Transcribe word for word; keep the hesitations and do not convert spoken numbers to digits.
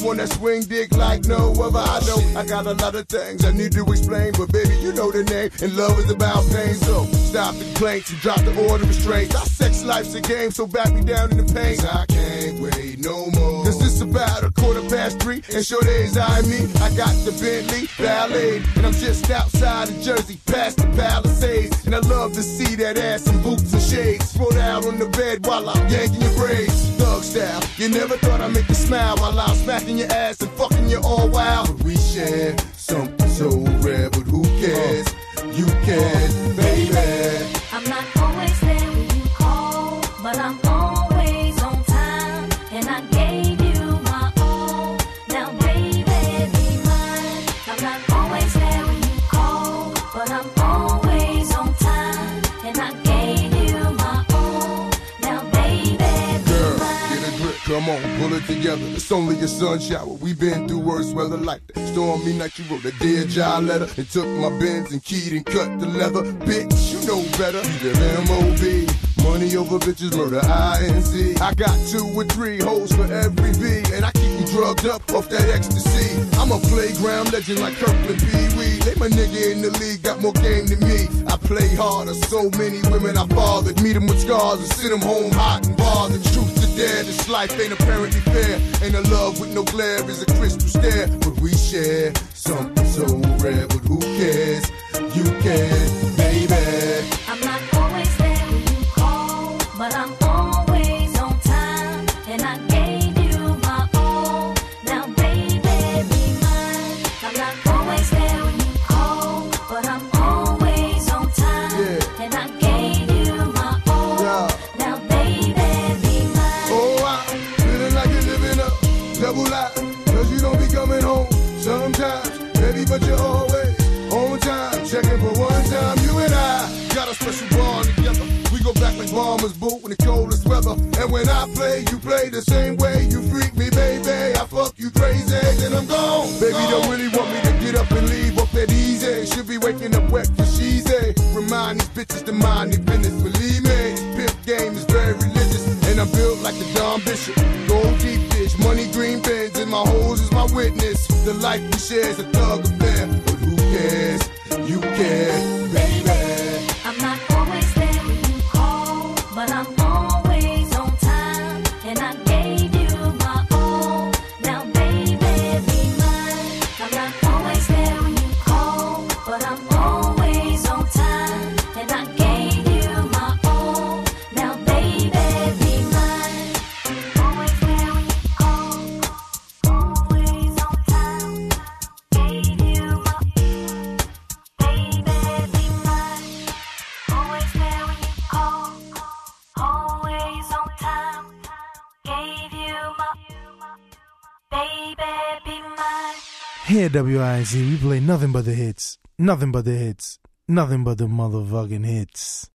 one that swing dick like no other. I know I got a lot of things I need to explain, but baby, you know the name, and love is about pain. So stop the complaints and drop the order of restraints. Our sex life's a game, so back me down in the pain. I can't wait no more. Cause it's about a quarter past three, and sure days I me. I got the Bentley Ballet, and I'm just outside of Jersey, past the Palisades. And I love to see that ass in boots and shades. Throw out on the bed while I'm yanking your braids. Thug style, you never thought I'd make you smile while I'm smacking your ass and fucking you all wild. But we share something so rare, but who cares? You can, baby. I'm not always there when you call, but I'm always on time, and I gave you my all. Now, baby, be mine. I'm not always there when you call, but I'm always on time, and I gave you my all. Now, baby, be Girl, mine. get a grip, come on, pull it together. It's only a sun shower. We been through worse weather like that. Stormy night, you wrote a Dear John letter and took my Benz and keyed and cut the leather. Bitch, you know better. You live M O B. Money over bitches, murder I N C. I got two or three hoes for every V, and I keep you drugged up off that ecstasy. I'm a playground legend like Kirkland Pee Wee. They my nigga in the league, got more game than me. I play harder, so many women I fathered. Meet them with scars and send them home hot and bothered. Truth to dare, this life ain't apparently fair. Ain't a love with no glare is a crystal stare. But we share something so rare, but who cares? You can, baby. I'm not always there when you call, but I'm always on time, and I gave you my all. Now, baby, be mine. I'm not always there when you call, but I'm always on time, Yeah. and I gave you my all. Yeah. Now, baby, be mine. Oh, I'm feeling like you're living a double life, cause you don't be coming home sometimes, baby, but you're always on time. Checking for one time, you and I got a special bond together. We go back like bombers boot in the coldest weather. And when I play, you play the same way. You freak me, baby, I fuck you crazy, then I'm gone. Baby, Gone. don't really want me to get up and leave off that easy. Should be waking up wet for she's a. Remind these bitches to mind their business, believe me. This pimp game is very religious, and I'm built like the Don Bishop. Gold deep fish, money green pens, and my hoes is my witness. The life we share is a thug affair, but who cares? You care, baby. I'm not always there when you call, but I'm always on time, and I gave you my all. Now, baby, be mine. I'm not always there when you call, but I'm always on time, and I gave you my all. Now, baby, be mine. Always there when you call, always on time, gave you my baby, be mine. Always there when you call, always on time, gave you my baby, be mine. Here at W I Z, we play nothing but the hits. Nothing but the hits. Nothing but the motherfucking hits.